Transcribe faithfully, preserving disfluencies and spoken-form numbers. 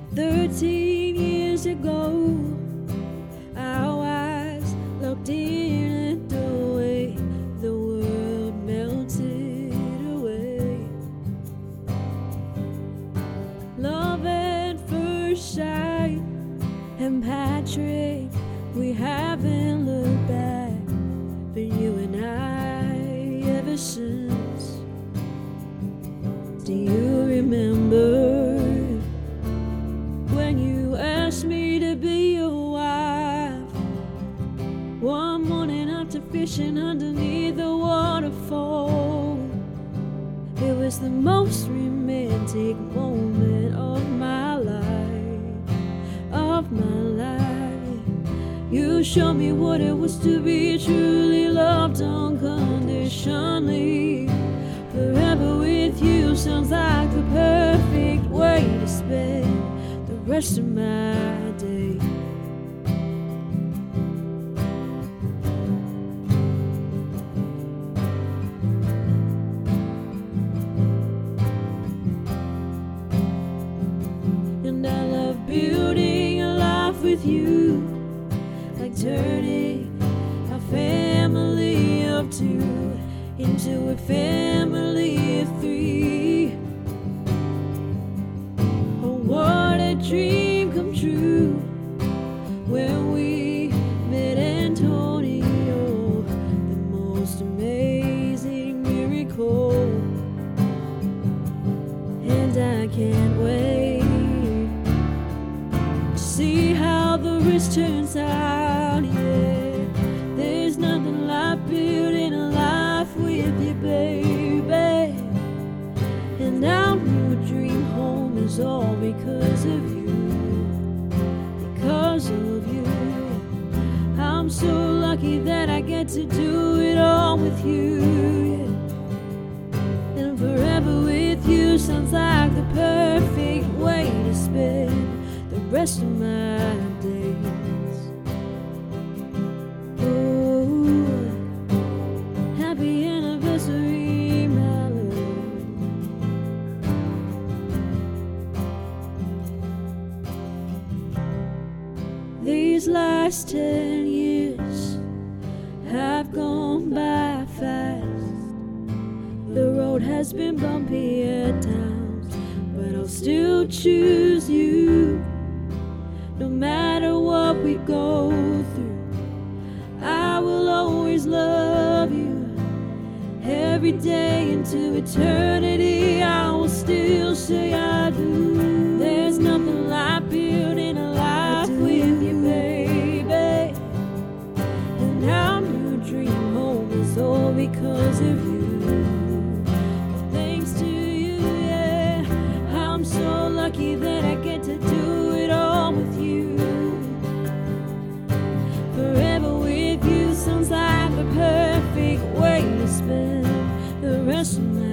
Thirteen years ago, our eyes looked in and the way the world melted away. Love at first sight, and Patrick, we haven't looked back, but you and I ever since. Do you remember when you asked me to be your wife? One morning after fishing underneath the waterfall, it was the most romantic moment of my life, of my life. You showed me what it was to be truly loved unconditionally. Forever with you sounds like the perfect way to spend the rest of my day. And I love building a life with you, like turning a family of two into a family of three. Oh, what a dream come true when we met Antonio, the most amazing miracle. And I can't wait to see how the rest turns out, yeah. There's nothing like building a life with you, baby. And our new dream home is all because of you, because of you. I'm so lucky that I get to do it all with you, yeah. And forever with you sounds like the perfect way to spend the rest of my days. Happy anniversary, my love. These last ten years have gone by fast. The road has been bumpy at times, but I'll still choose you. No matter what we go through, I will always love you. Every day into eternity, I will still say I do. There's nothing like building a life with you, baby. And our new dream home is all because of you. Thanks to you, yeah. I'm so lucky that I get to do it all with you. Forever with you sounds like the perfect way to spend the rest of my